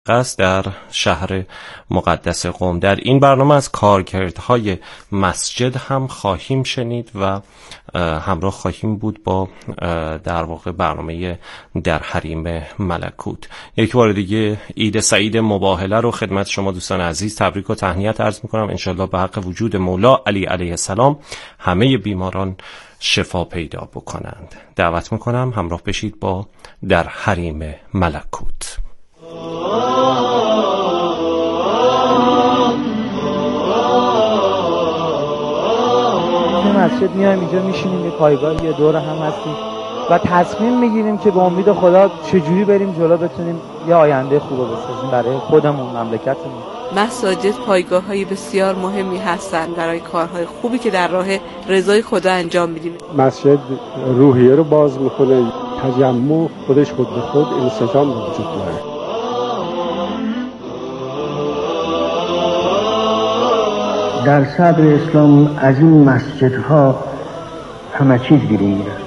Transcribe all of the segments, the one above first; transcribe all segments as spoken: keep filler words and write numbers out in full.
است در شهر مقدس قم. در این برنامه از کارکردهای مسجد هم خواهیم شنید و همراه خواهیم بود با در واقع برنامه در حریم ملکوت. یک بار دیگه عید سعید مباهله رو خدمت شما دوستان عزیز تبریک و تهنیت عرض میکنم. انشالله به حق وجود مولا علی علیه السلام همه بیماران شفا پیدا بکنند. دعوت میکنم همراه بشید با در حریم ملکوت. مسجد میایم اینجا میشینیم یه پایگاه یه دور هم هستیم و تصمیم میگیریم که به امید خدا چجوری بریم جلو بتونیم یه آینده خوب بسازیم برای خودمون، مملکتمون. مساجد پایگاه‌های بسیار مهمی هستند برای کارهای خوبی که در راه رضای خدا انجام میدیم. مسجد روحیه رو باز میکنه، تجمع خودش خود به خود انسجام وجود داره. در صدر اسلام از این مسجدها همه چیز گیریم میرد.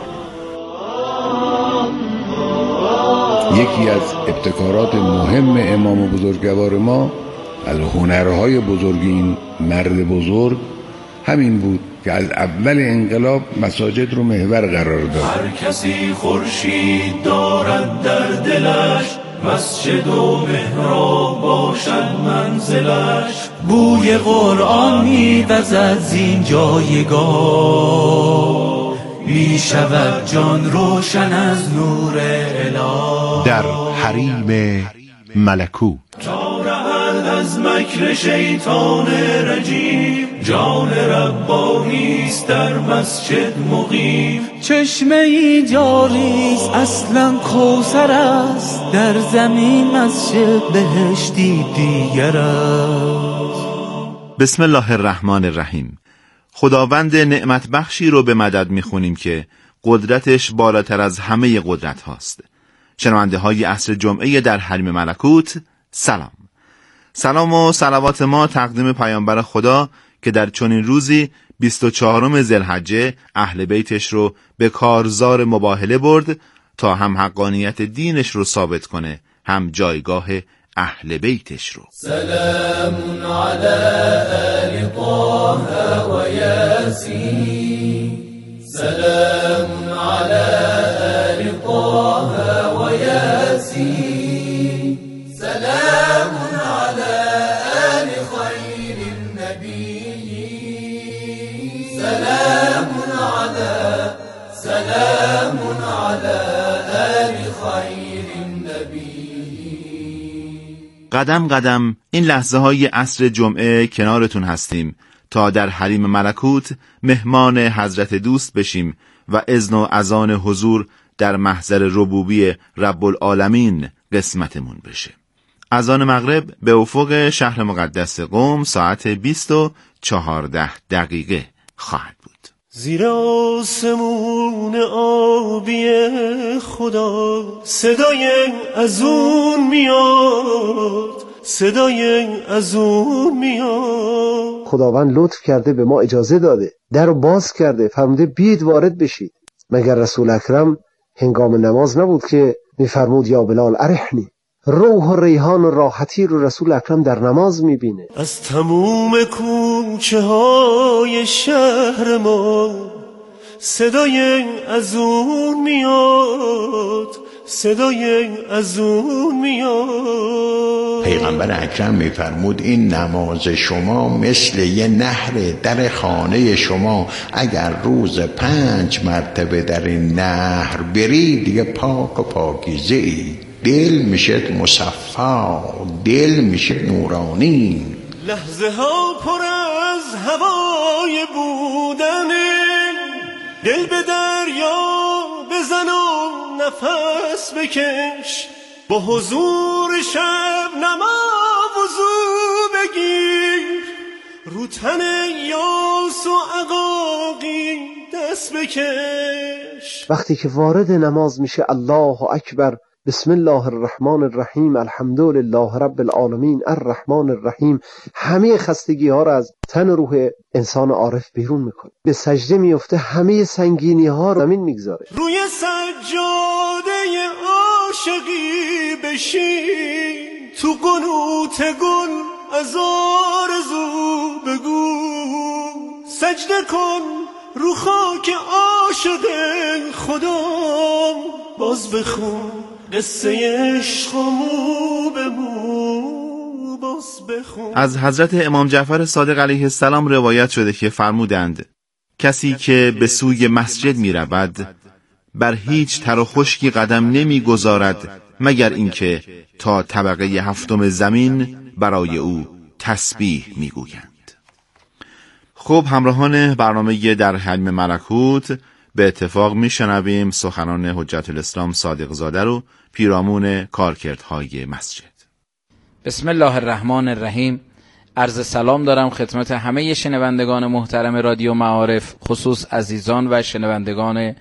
یکی از ابتکارات مهم امام بزرگوار ما از هنرهای بزرگ این مرد بزرگ همین بود که از اول انقلاب مساجد رو محور قرار داد. هر کسی خورشید دارد در دلش، مسجد و محراب باشد منزلش. بوی قرآن می‌وزد زین جایگاه، می‌شود جان روشن از نور الهی. در حریم ملکوت تا رهد از مکر شیطان رجیم، جان ربانیست در مسجد مقیم. چشمه ای جاریست اصلا کوثر است، در زمین مسجد بهشتی دیگر است. بسم الله الرحمن الرحیم. خداوند نعمت بخشی رو به مدد میخونیم که قدرتش بالاتر از همه قدرت هاست. شنونده های عصر جمعه در حریم ملکوت، سلام. سلام و صلوات ما تقدیم پیامبر خدا که در چنین روزی بیست و چهارم ذوالحجه اهل بیتش رو به کارزار مباهله برد تا هم حقانیت دینش رو ثابت کنه، هم جایگاه اهل بیتش رو. سلام علی آل طه و یاسین، سلام علی آل طه و یاسین، سلام علی آل خیر النبی، سلام علی سلام علی آل خیر النبی. قدم قدم این لحظه های عصر جمعه کنارتون هستیم تا در حریم ملکوت مهمان حضرت دوست بشیم و اذن و اذان حضور در محضر ربوبی رب العالمین قسمتمون بشه. اذان مغرب به افق شهر مقدس قم ساعت بیست و چهارده دقیقه خواهد بود. زیر آسمون آبی خدا صدای ازون میاد، صدای ازون میاد. خداوند لطف کرده به ما اجازه داده، در رو باز کرده، فرموده بید وارد بشید. مگر رسول اکرم هنگام نماز نبود که میفرمود یا بلال ارحنی؟ روح و ریحان و راحتی رو رسول اکرم در نماز میبینه. از تموم کوچه های شهر ما صدای ازون میاد، صدای ازون میاد. پیغمبر اکرم میفرمود این نماز شما مثل یه نهر در خانه شما، اگر روز پنج مرتبه در این نهر بری دیگه پاک و پاکیزه ای، دل میشه مصفا، دل میشه نورانی. لحظه ها پر از هوای بودنه، دل به دریا بزن و نفس بکش، با حضور شب نما وضو بگیر، رو تن یاس و عقاقی دست بکش. وقتی که وارد نماز میشه الله اکبر، بسم الله الرحمن الرحیم، الحمدلله رب العالمین الرحمن الرحیم، همه خستگی ها را از تن روح انسان عارف بیرون میکنه، به سجده میفته، همه سنگینی ها رو زمین میگذاره، روی سجاده عاشقی بشین، تو قنوت گل از آرزو بگو، سجده کن رو خاک عاشق خدا، باز بخون قصه عشق و مو به مو، باز بخون. از حضرت امام جعفر صادق علیه السلام روایت شده که فرمودند کسی که به سوی مسجد می رود بر هیچ تر و خشکی قدم نمی گذارد مگر اینکه تا طبقه هفتم زمین برای او تسبیح می گویند. خب همراهان برنامه در حریم ملکوت، به اتفاق می شنویم سخنان حجت الاسلام صادق زاده رو پیرامون کارکردهای مسجد. بسم الله الرحمن الرحیم. عرض سلام دارم خدمت همه شنوندگان محترم رادیو معارف، خصوص عزیزان و شنوندگان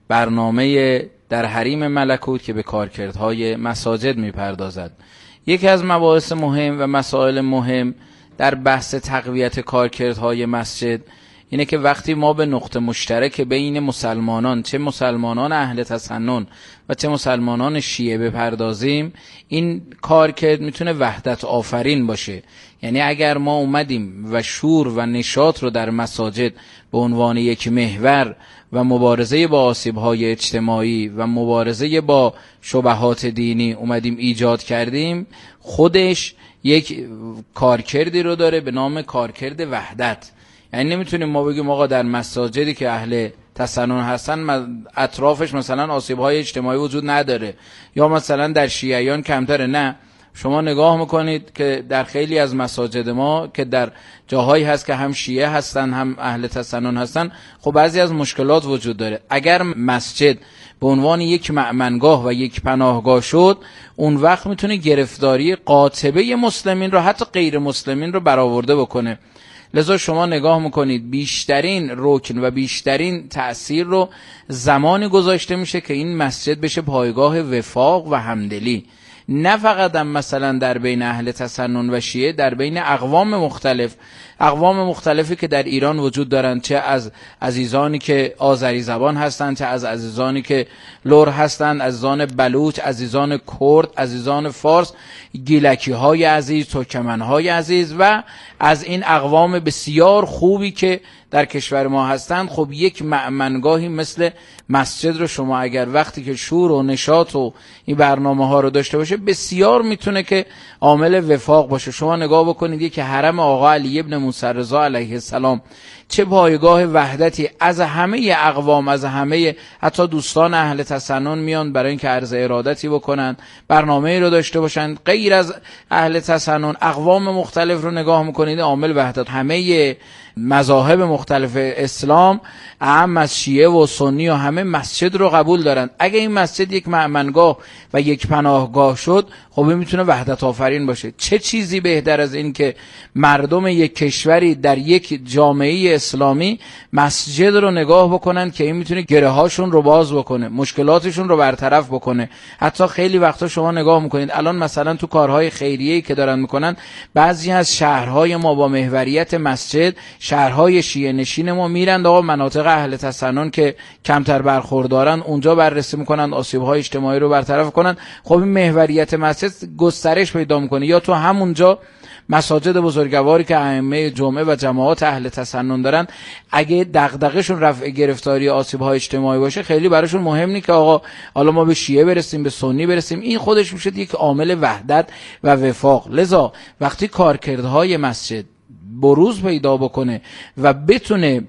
برنامه در حریم ملکوت که به کارکردهای مساجد میپردازد. یکی از مباحث مهم و مسائل مهم در بحث تقویت کارکردهای مسجد اینه که وقتی ما به نقطه مشترک بین مسلمانان، چه مسلمانان اهل تسنن و چه مسلمانان شیعه بپردازیم، این کارکرد میتونه وحدت آفرین باشه. یعنی اگر ما اومدیم و شور و نشاط رو در مساجد به عنوان یک محور و مبارزه با آسیب‌های اجتماعی و مبارزه با شبهات دینی اومدیم ایجاد کردیم، خودش یک کارکردی رو داره به نام کارکرد وحدت. یعنی نمیتونیم ما بگیم آقا در مساجدی که اهل تسنن هستن اطرافش مثلا آسیب‌های اجتماعی وجود نداره، یا مثلا در شیعیان کمتره. نه، شما نگاه میکنید که در خیلی از مساجد ما که در جاهایی هست که هم شیعه هستن هم اهل تسنن هستن، خب بعضی از مشکلات وجود داره. اگر مسجد به عنوان یک مأمنگاه و یک پناهگاه شد، اون وقت میتونه گرفتاری قاطبه مسلمین رو، حتی غیر مسلمین رو برآورده بکنه. لذا شما نگاه میکنید بیشترین رکن و بیشترین تأثیر رو زمانی گذاشته میشه که این مسجد بشه پایگاه وفاق و همدلی، نه فقط هم مثلا در بین اهل تسنن و شیعه، در بین اقوام مختلف اقوام مختلفی که در ایران وجود دارند، چه از عزیزانی که آذری زبان هستند، چه از عزیزانی که لور هستند، عزیزان بلوچ، عزیزان کرد، عزیزان فارس، گیلکی های عزیز، ترکمن های عزیز و از این اقوام بسیار خوبی که در کشور ما هستند. خب یک مأمنگاهی مثل مسجد رو شما اگر وقتی که شور و نشاط و این برنامه ها رو داشته باشه، بسیار میتونه که عامل وفاق باشه. شما نگاه بکنید که حرم آقا علی ابن موسی رضا علیه السلام چه پایگاه وحدتی، از همه اقوام، از همه حتی دوستان اهل تسنن میان برای اینکه عرض ارادتی بکنن، برنامه‌ای رو داشته باشن. غیر از اهل تسنن اقوام مختلف رو نگاه میکنید، عامل وحدت. همه مذاهب مختلف اسلام، اهم از شیعه و سنی و همه مسجد رو قبول دارن. اگه این مسجد یک مأمنگاه و یک پناهگاه شد، خب میتونه وحدت آفرین باشه. چه چیزی بهتر از این که مردم یک کشوری در یک جامعه اسلامی مسجد رو نگاه بکنن که این میتونه گره هاشون رو باز بکنه، مشکلاتشون رو برطرف بکنه. حتی خیلی وقتا شما نگاه میکنید الان مثلا تو کارهای خیریه‌ای که دارن میکنن، بعضی از شهرهای ما با محوریت مسجد، شهرهای شیعه نشین ما، میرن آقا مناطق اهل تسنن که کمتر برخوردارن اونجا بررسی میکنن، آسیب‌های اجتماعی رو برطرف کنن. خب این محوریت مسجد گسترش پیدا میکنه. یا تو همونجا مساجد بزرگواری که ائمه جمعه و جماعات اهل تسنن دارن، اگه دغدغه‌شون رفع گرفتاری آسیب‌های اجتماعی باشه، خیلی براشون مهم نیست که آقا حالا ما به شیعه برسیم، به سنی برسیم. این خودش میشه یک عامل وحدت و وفاق. لذا وقتی کارکردهای مسجد بروز پیدا بکنه و بتونه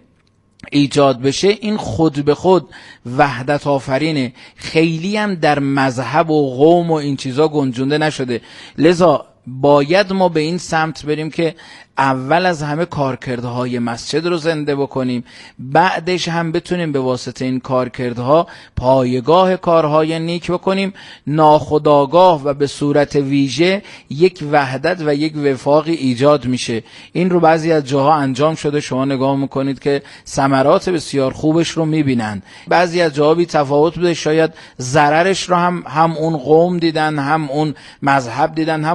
ایجاد بشه، این خود به خود وحدت آفرینه. خیلی هم در مذهب و قوم و این چیزا گنجونده نشده. لذا باید ما به این سمت بریم که اول از همه کارکردهای مسجد رو زنده بکنیم، بعدش هم بتونیم به واسطه این کارکردها پایگاه کارهای نیک بکنیم. ناخودآگاه و به صورت ویژه یک وحدت و یک وفاقی ایجاد میشه. این رو بعضی از جاها انجام شده، شما نگاه میکنید که ثمرات بسیار خوبش رو میبینن. بعضی از جاها بی تفاوت بوده، شاید ضررش رو هم هم اون قوم دیدن، هم اون مذهب دیدن، هم اون آدم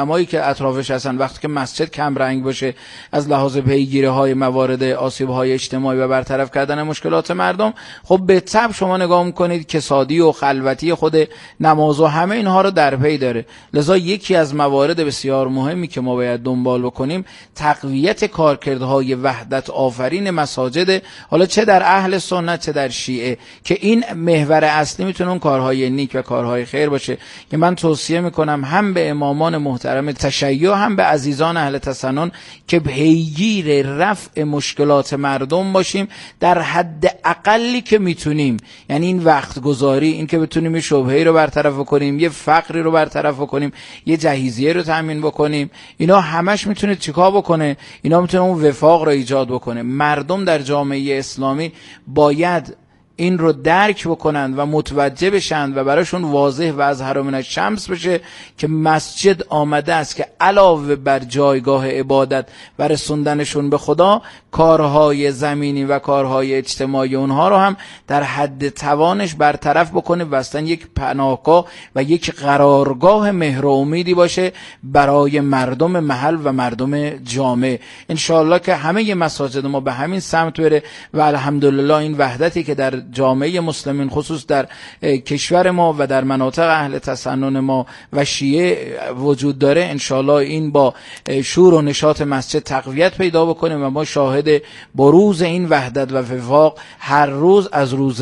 آدمایی که اطرافش هستن، وقتی که مسجد کم رنگ باشه از لحاظ پیگیری های موارد آسیب های اجتماعی و برطرف کردن مشکلات مردم، خب به طبع شما نگاه میکنید کسادی و خلوتی خود نماز و همه اینها رو در پی داره. لذا یکی از موارد بسیار مهمی که ما باید دنبال بکنیم تقویت کارکردهای وحدت آفرین مساجد، حالا چه در اهل سنت چه در شیعه، که این محور اصلی میتونه اون کارهای نیک و کارهای خیر باشه که من توصیه میکنم هم به امامان محترم تشیع هم به عزیزان اهل تسنن که پیگیر رفع مشکلات مردم باشیم در حد اقلی که میتونیم. یعنی این وقت گذاری، این که بتونیم یه شبهه‌ای رو برطرف بکنیم، یه فقری رو برطرف بکنیم، یه جهیزیه رو تامین بکنیم، اینا همش میتونه چیکار بکنه؟ اینا میتونه اون وفاق رو ایجاد بکنه. مردم در جامعه اسلامی باید این رو درک بکنند و متوجه بشند و براشون واضح و از هر من الشمس بشه که مسجد آمده است که علاوه بر جایگاه عبادت و رسوندنشون به خدا، کارهای زمینی و کارهای اجتماعی اونها رو هم در حد توانش برطرف بکنه و اصلا یک پناهگاه و یک قرارگاه مهر و امیدی باشه برای مردم محل و مردم جامعه. انشاءالله که همه مساجد ما به همین سمت بره و الحمدلله این وحدتی که در جامعه مسلمین خصوص در کشور ما و در مناطق اهل تسنن ما و شیعه وجود داره، انشاءالله این با شور و نشاط مسجد تقویت پیدا بکنه و ما شاهد بروز این وحدت و وفاق هر روز از روز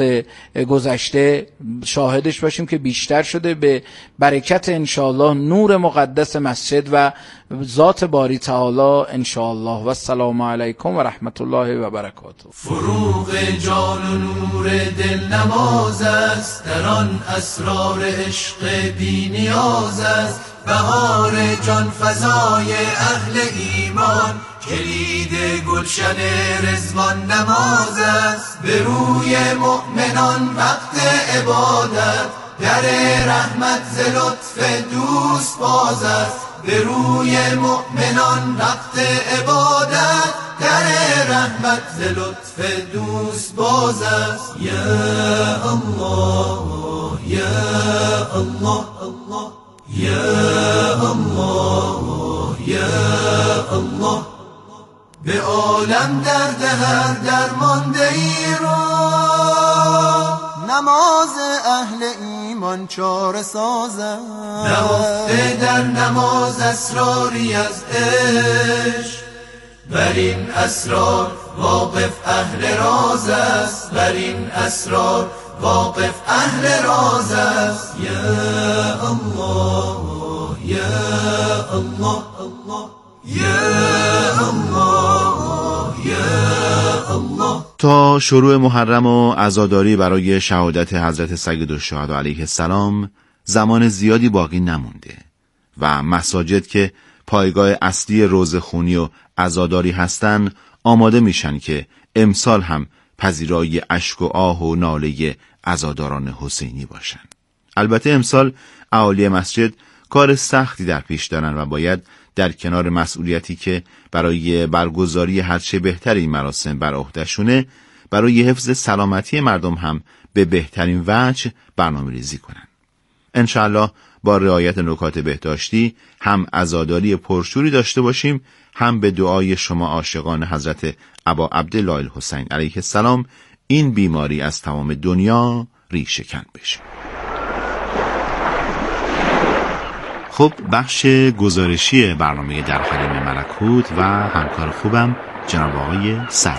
گذشته شاهدش باشیم که بیشتر شده به برکت انشاءالله نور مقدس مسجد و ذات باری تعالی انشاءالله. و السلام علیکم و رحمت الله و برکاته. فروغ جان و نور دل نماز است، در آن اسرار عشق بی نیاز است. بهار جان فزای اهل ایمان، کلید گلشن رضوان نماز است. به روی مؤمنان وقت عبادت، در رحمت ز لطف دوست باز است. به روی مؤمنان وقت عبادت، در رحمت ز لطف دوست باز است. یا الله یا الله یا الله یا الله. به عالم درد هر درمانده ای را، نماز اهل ایمان چاره سازد. نهفته در نماز اسراری از عشق، بر این اسرار واقف اهل راز است. بر این اسرار واقف اهل راز است. یا الله یا الله یا الله یا الله. تا شروع محرم و عزاداری برای شهادت حضرت سیدالشهدا علیه السلام زمان زیادی باقی نمونده و مساجد که پایگاه اصلی روزخونی و عزاداری هستن آماده میشن که امسال هم پذیرای اشک و آه و ناله عزاداران حسینی باشن. البته امسال اهالی مسجد کار سختی در پیش دارن و باید در کنار مسئولیتی که برای برگزاری هرچه بهتر این مراسم بر عهده‌شونه، برای حفظ سلامتی مردم هم به بهترین وجه برنامه‌ریزی کنن. انشاءالله با رعایت نکات بهداشتی هم عزاداری پرشوری داشته باشیم، هم به دعای شما عاشقان حضرت ابا عبدالله الحسین علیه السلام این بیماری از تمام دنیا ریشه کن بشه. خب بخش گزارشی برنامه در حریم ملکوت و همکار خوبم جناب آقای سروی.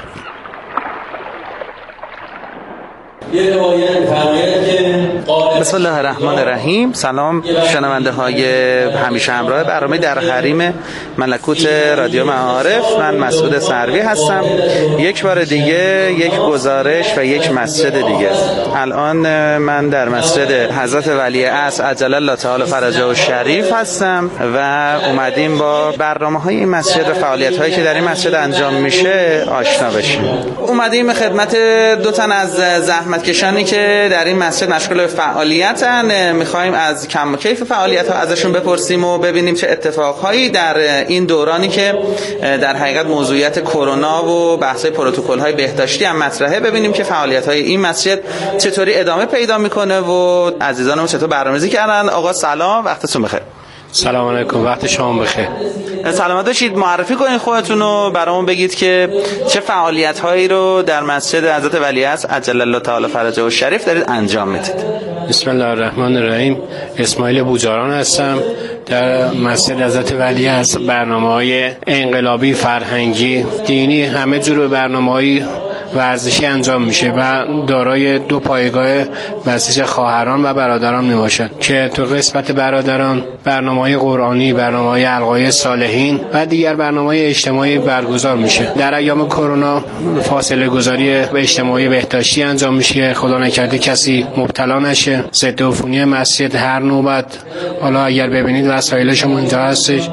بسم الله الرحمن الرحیم. سلام شنونده های همیشه همراه برنامه در حریم ملکوت رادیو معارف، من مسعود سروی هستم. یک بار دیگه یک گزارش و یک مسجد دیگه. الان من در مسجد حضرت ولی عصر عجل الله تعالی فرجه و شریف هستم و اومدیم با برنامه های این مسجد و فعالیت هایی که در این مسجد انجام میشه آشنا بشیم. اومدیم خدمت دو تن از زحمت کشانی که در این مسجد مشغول به فعالیتن، میخوایم از کم و کیف فعالیت ها ازشون بپرسیم و ببینیم چه اتفاقهایی در این دورانی که در حقیقت موضوعیت کرونا و بحث پروتکل های بهداشتی هم مطرحه، ببینیم که فعالیت های این مسجد چطوری ادامه پیدا میکنه و عزیزانم چطور برنامه‌ریزی کردن. آقا سلام، وقتتون بخیر. سلام علیکم، وقت شما بخیر. سلامت باشید. معرفی کنید خودتون رو برامون، بگید که چه فعالیت هایی رو در مسجد حضرت ولیعصر عجل الله تعالی فرجه و شریف دارید انجام میدید. بسم الله الرحمن الرحیم. اسماعیل بوجاران هستم. در مسجد حضرت ولیعصر برنامه‌های انقلابی، فرهنگی، دینی، همه جور برنامه‌های ورزشی انجام میشه و دارای دو پایگاه مسجد خواهران و برادران میباشد که تو قسمت برادران برنامه‌های قرآنی، برنامه‌های القای صالحین و دیگر برنامه‌های اجتماعی برگزار میشه. در ایام کرونا فاصله گذاری اجتماعی بهداشتی انجام میشه، خدا نکرده کسی مبتلا نشه. ضد عفونی مسجد هر نوبت، حالا اگر ببینید وسایلش اونجا هستش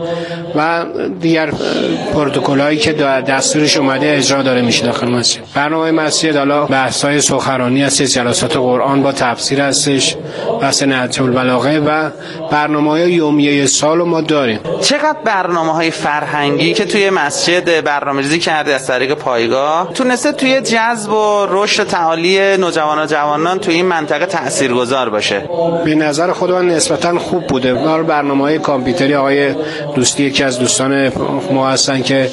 و دیگر پروتکل‌هایی که دستورش اومده اجرا داره میشه داخل مسجد. برنامه مسجد حالا بحث‌های سخنرانی هست، جلسات قرآن با تفسیر هستش، بحث نهج البلاغه و برنامه‌های یومیه سال ما داریم. چقدر برنامه‌های فرهنگی که توی مسجد برنامه‌ریزی کرده از طریق پایگاه تونسته توی جذب و رشد تعالی نوجوانان و جوانان توی این منطقه تاثیرگذار باشه؟ به نظر خود من نسبتاً خوب بوده. برنامه‌های کامپیوتری آقای دوستی یکی از دوستان ما هستن که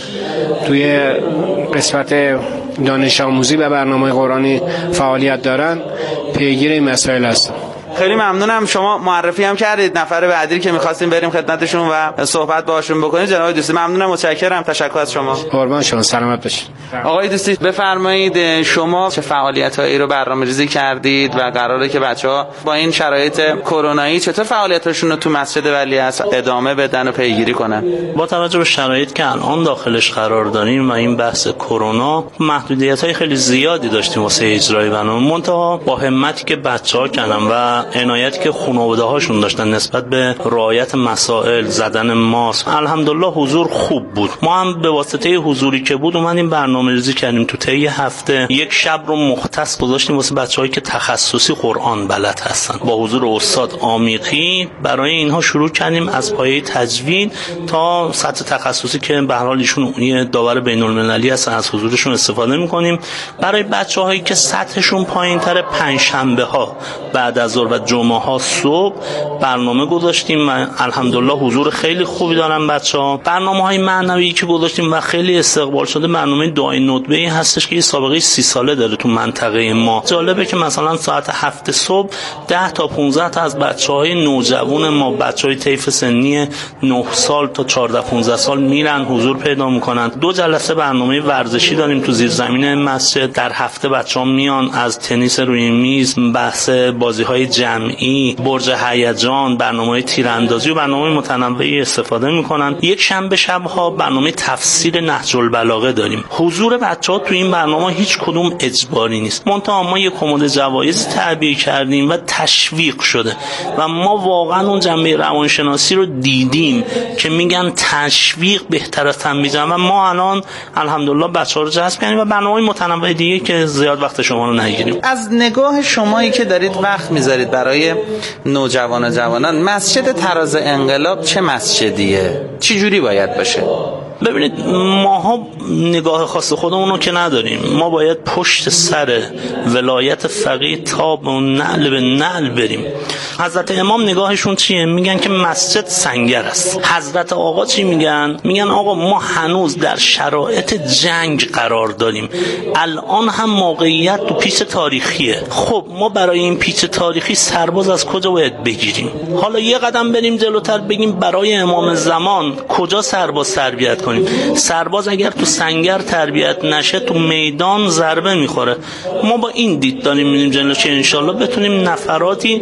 توی قسمت دانش آموزی و برنامه قرآنی فعالیت دارن، پیگیر این مسائل هستن. خیلی ممنونم. شما معرفی هم کردید نفر بعدی که می‌خواستیم بریم خدمتشون و صحبت باهاشون بکنید. جناب دوستی ممنونم، متشکرم، تشکر از شما. قربان شما، سلامت باشید. آقای دوستی بفرمایید شما چه فعالیت‌هایی رو برنامه‌ریزی کردید و قراره که بچه‌ها با این شرایط کرونایی چطور فعالیتاشون رو تو مسجد ولیعصر ادامه بدن و پیگیری کنن؟ با توجه به شرایطی که الان داخلش قرار داریم و این بحث کرونا، محدودیت‌های خیلی زیادی داشتیم واسه اجرای برنامه، منتها با همتی که بچه‌ها کردن و عنایتی که خانواده‌هاشون داشتن نسبت به رعایت مسائل، زدن ماسک، الحمدلله حضور خوب بود. ما هم به واسطه حضوری که بود اومدیم برنامه‌ریزی کردیم تو طی هفته یک شب رو مختص گذاشتیم واسه بچه‌هایی که تخصصی قرآن بلد هستن. با حضور استاد عمیقی برای اینها شروع کردیم از پایه تجوید تا سطح تخصصی که به هر حال ایشون یه داور بین‌المللی هستن، از حضورشون استفاده می‌کنیم. برای بچه‌هایی که سطحشون پایین‌تر، پنجشنبه‌ها بعد از ظهر و جمعه ها صبح برنامه گذاشتیم و الحمدلله حضور خیلی خوبی دارن بچه‌ها. برنامه‌های معنوی که گذاشتیم و خیلی استقبال شده، برنامه دعای ندبه‌ای هستش که یه سابقه سی ساله داره تو منطقه ما. جالبه که مثلا ساعت هفت صبح ده تا پانزده تا از بچه‌های نوجوان ما، بچه‌های طیف سنی نه سال تا چهارده پانزده سال میرن حضور پیدا میکنن. دو جلسه برنامه ورزشی داریم تو زیرزمین مسجد. در هفته بچه‌ها میان از تنیس روی میز، بحث بازی‌های جمعی، برج هیجان، برنامه‌های تیراندازی و برنامه‌های متنوعی استفاده می‌کنن. یک شنبه شب‌ها برنامه تفسیر نهج البلاغه داریم. حضور بچه‌ها تو این برنامه هیچ کدوم اجباری نیست. منتها ما یک کمد جوایز تعبیه کردیم و تشویق شده و ما واقعا اون جنبه روانشناسی رو دیدیم که میگن تشویق بهتر از تنبیه و ما الان الحمدلله بچه‌ها رو جذب کردیم و برنامه‌های متنوع دیگه که زیاد وقت شما رو نگیریم. از نگاه شمایی که دارید وقت می‌ذارید برای نوجوان و جوانان، مسجد تراز انقلاب چه مسجدیه؟ چی جوری باید باشه؟ ببینید ماها نگاه خاص خودمون رو که نداریم. ما باید پشت سر ولایت فقیه تا به نعل به نعل بریم. حضرت امام نگاهشون چیه؟ میگن که مسجد سنگر است. حضرت آقا چی میگن؟ میگن آقا ما هنوز در شرایط جنگ قرار داریم. الان هم موقعیت تو پیچ تاریخیه. خب ما برای این پیچ تاریخی سرباز از کجا باید بگیریم؟ حالا یه قدم بریم جلوتر، بگیم برای امام زمان کجا سرباز تربیت کنیم. سرباز اگر تو سنگر تربیت نشه تو میدان ضربه میخوره. ما با این دید داریم میریم جلو که انشالله بتونیم نفراتی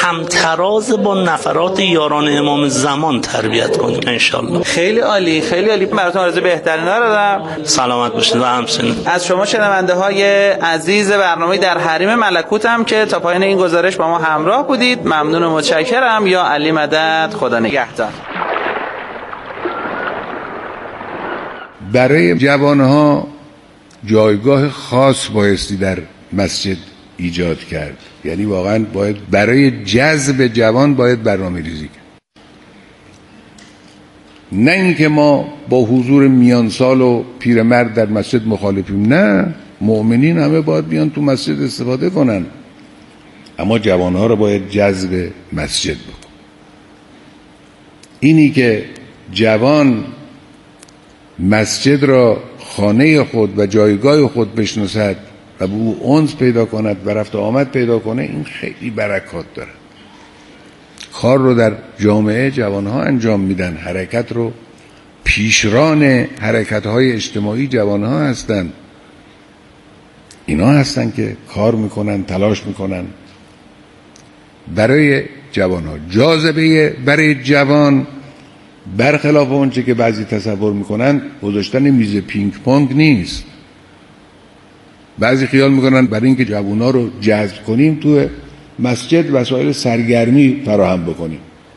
همتراز با نفرات یاران امام زمان تربیت کنیم انشالله. خیلی عالی، خیلی عالی. براتون آرزوی بهترین ها رو دارم. سلامت باشید و همچنین از شما شنونده های عزیز برنامه در حریم ملکوت هم که تا پایان این گزارش با ما همراه بودید ممنون و متشکرم. یا علی مدد، خدا نگهدار. برای جوانها جایگاه خاص بایستی در مسجد ایجاد کرد. یعنی واقعا باید برای جذب جوان باید برنامه ریزی کرد، نه اینکه ما با حضور میانسال و پیرمرد در مسجد مخالفیم. نه، مؤمنین همه باید بیان تو مسجد استفاده کنن، اما جوانها رو باید جذب مسجد بکن. اینی که جوان مسجد را خانه خود و جایگاه خود بشناسد و به او انس پیدا کند و رفت آمد پیدا کنه، این خیلی برکات داره. کار رو در جامعه جوانها انجام میدن، حرکت رو پیشران حرکت‌های اجتماعی جوانها هستن. اینا هستن که کار میکنن، تلاش میکنن برای جوانها. جاذبه برای جوان برخلاف اونچه که بعضی تصور میکنن گذاشتن میز پینگ پونگ نیست. بعضی خیال میکنن برای اینکه جوانها رو جذب کنیم تو مسجد وسایل سرگرمی فراهم بکنیم،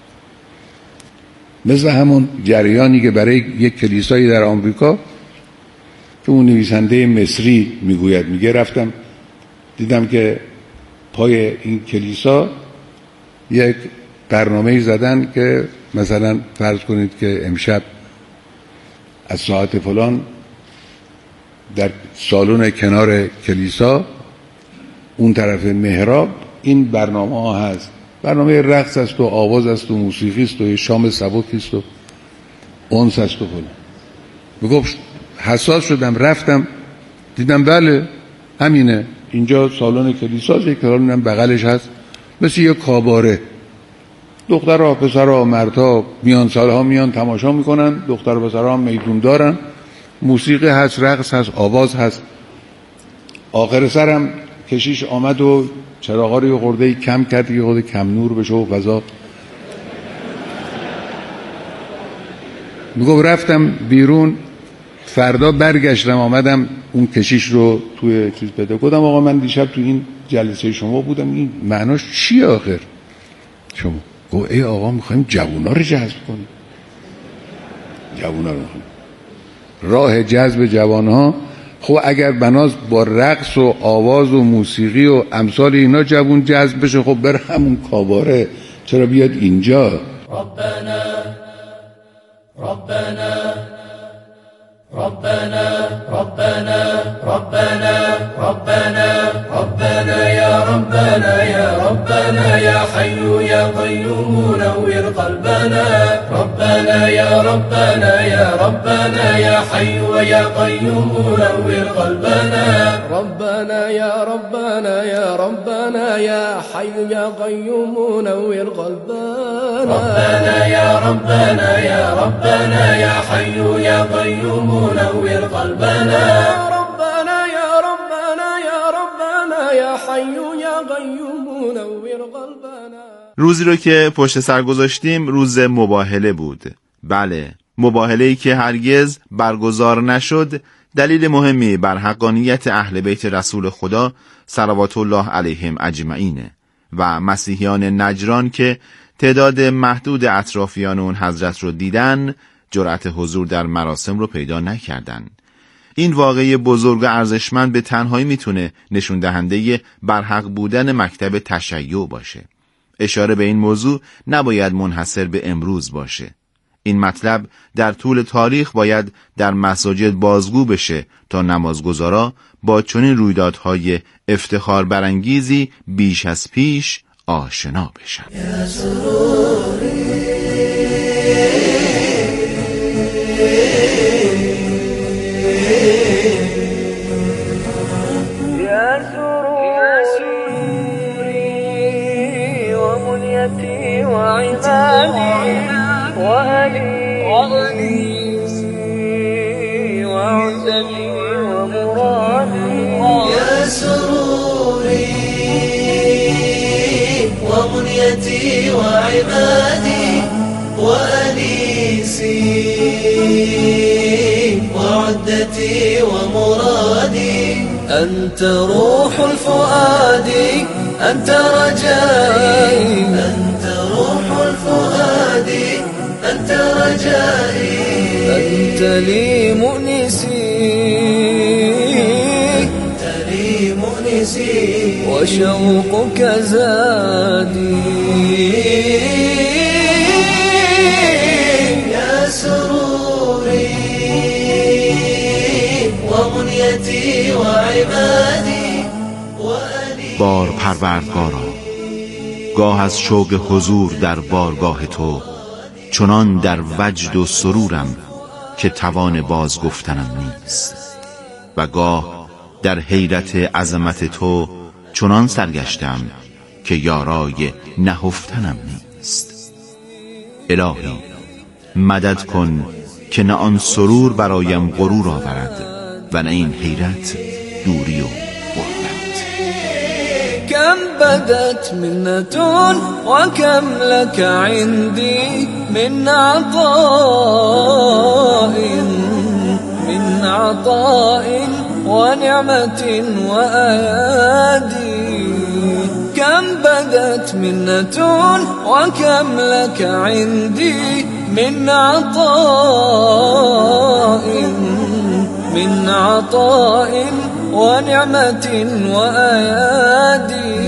مثل همون جریانی که برای یک کلیسایی در آمریکا که اون نویسنده مصری میگوید، میگه رفتم دیدم که پای این کلیسا یک برنامه زدن که مثلا فرض کنید که امشب از ساعت فلان در سالن کنار کلیسا اون طرف محراب این برنامه ها هست، برنامه رقص است و آواز است و موسیقی است و شام سبک است و انس است و فلان. میگفت حساس شدم، رفتم دیدم بله همینه، اینجا سالن کلیساست، یک سالن بغلش هست مثل یک کاباره، دخترها پسرها مردها میان سالها میان تماشا میکنن، دختر و پسرها هم میدون دارن، موسیقی هست، رقص هست، آواز هست. آخر سرم کشیش آمد و چراغا رو یه خورده کم کرد، یه خورده کم نور بشه و فضا. میگفت رفتم بیرون، فردا برگشتم آمدم اون کشیش رو توی چیز پیدا کردم، آقا من دیشب تو این جلسه شما بودم، این معناش چیه آخر شما؟ گفت ای آقا میخوایم جوونا رو جذب کنیم، جوونا رو میخوایم. راه جذب جوانها خب اگر بناس با رقص و آواز و موسیقی و امثال اینا جوون جذب بشه، خب بر همون کاباره، چرا بیاد اینجا؟ ربنا ربنا ربنا ربنا ربنا ربنا ربنا يا ربنا يا ربنا يا حي يا قيوم نور قلبنا ربنا يا ربنا يا ربنا يا حي يا قيوم نور قلبنا ربنا يا ربنا يا ربنا يا حي يا قيوم نور قلبنا ربنا يا ربنا يا ربنا يا حي يا قيوم نور قلبنا ربنا يا ربنا يا ربنا يا حي يا قيوم نور قلبنا. روزی رو که پشت سر گذاشتیم روز مباهله بود. بله، مباهله‌ای که هرگز برگزار نشد دلیل مهمی بر حقانیت اهل بیت رسول خدا صلوات الله علیهم اجمعینه و مسیحیان نجران که تعداد محدود اطرافیان اون حضرت رو دیدن جرأت حضور در مراسم رو پیدا نکردن. این واقعه بزرگ و ارزشمند به تنهایی میتونه نشون دهنده برحق بودن مکتب تشیع باشه. اشاره به این موضوع نباید منحصر به امروز باشه. این مطلب در طول تاریخ باید در مساجد بازگو بشه تا نمازگزارا با چنین رویدادهای افتخار برانگیزی بیش از پیش آشنا بشن. یا سروری یا سروری و منیتی و عبادی و انیسی و عزمی و مرادی یا سروری و منیتی و عبادی و انیسی وعدتي ومرادي أنت روح الفؤاد أنت رجائي أنت روح الفؤاد أنت رجائي أنت لي مؤنسي أنت لي مؤنسي وشوقك زادي يا سروري بار پروردگارا، گاه از شوق حضور در بارگاه تو چنان در وجد و سرورم که توان باز گفتنم نیست. و گاه در حیرت عظمت تو چنان سرگشتم که یارای نهفتنم نیست. الهی مدد کن که نه آن سرور برایم غرور آورد و نه این حیرت دوری و غربت. كم بدت منة وكم لك عندي من عطاء من عطاء ونعمة وأيادي. كم بدت منة وكم لك عندي من عطاء من عطاء ونعمة وأيادي.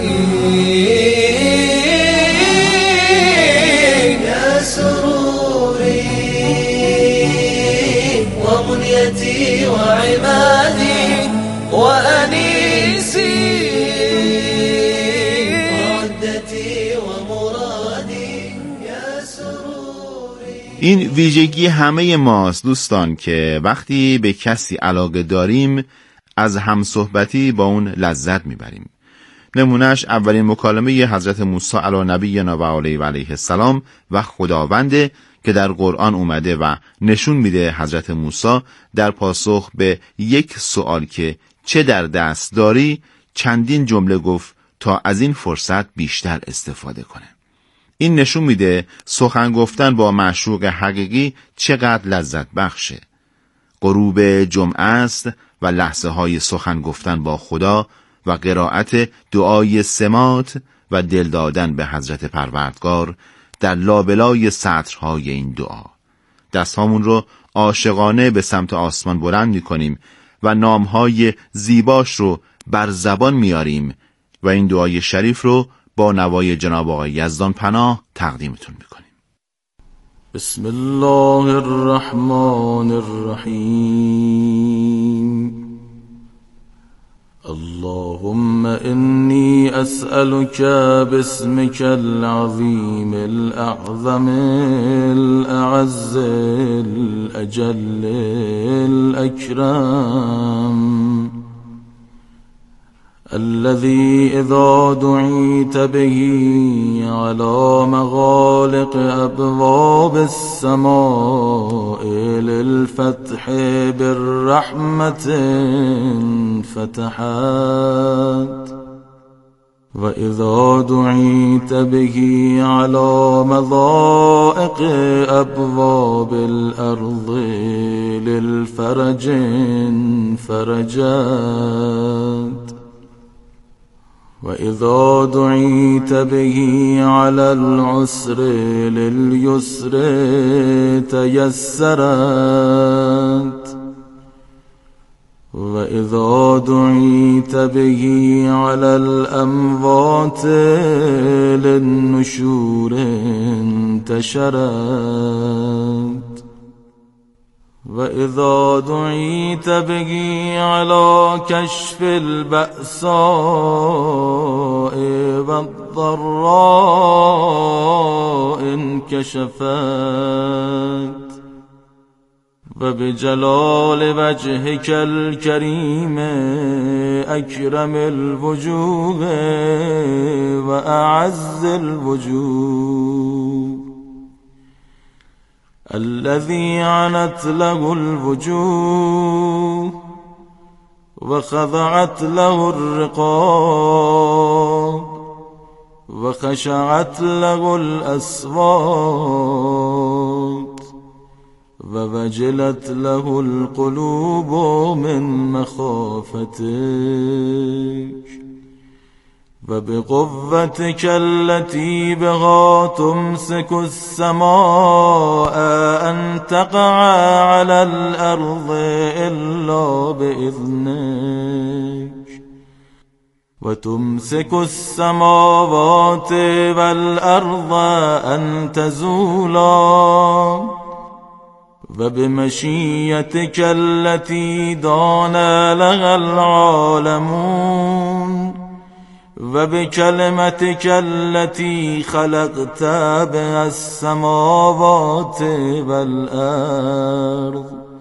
يا سروري ومنيتي وعمادي وأنيسي وعدتي ومرادي. يا سروري. این ویژگی همه ماست دوستان که وقتی به کسی علاقه داریم از همصحبتی با اون لذت میبریم. نمونهش اولین مکالمه حضرت موسی علی نبینا و علیه و علیه السلام و خداونده که در قرآن اومده و نشون میده حضرت موسی در پاسخ به یک سوال که چه در دست داری چندین جمله گفت تا از این فرصت بیشتر استفاده کنه. این نشون میده سخن گفتن با معشوق حقیقی چقدر لذت بخشه. غروب جمعه است و لحظه های سخن گفتن با خدا و قرائت دعای سمات و دل دادن به حضرت پروردگار در لابلای سطرهای این دعا. دستهامون رو عاشقانه به سمت آسمان بلند می کنیم و نامهای زیباش رو بر زبان میاریم و این دعای شریف رو با نوای جناب آقای یزدان پناه تقدیمتون میکنیم. بسم الله الرحمن الرحیم. اللهم إني أسألك باسمك العظيم الأعظم الأعز الأجل الأكرم الذي إذا دعيت به على مغالق أبواب السماء للفتح بالرحمة فتحت وإذا دعيت به على مضائق أبواب الأرض للفرج فرجت وإذا دعيت به على العسر لليسر تيسرت وإذا دعيت به على الأموات للنشور انتشرت وإذا دعيت به على كشف البأساء والضراء انكشفت وبجلال وجهك الكريم أكرم الوجوه وأعز الوجوه الذي عنت له الوجوه وخضعت له الرقاب وخشعت له الأصوات ووجلت له القلوب من مخافتك وبقوتك التي بها تمسك السماء أن تقع على الأرض إلا بإذنك وتمسك السماوات والأرض أن تزولا وبمشيتك التي دان لها العالمون وبكلمتك التي خلقت بها السماوات والأرض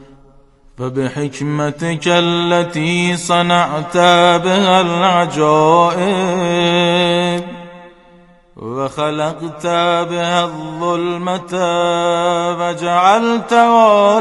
وبحكمتك التي صنعت بها العجائب وخلقت بها الظلمة وجعلتها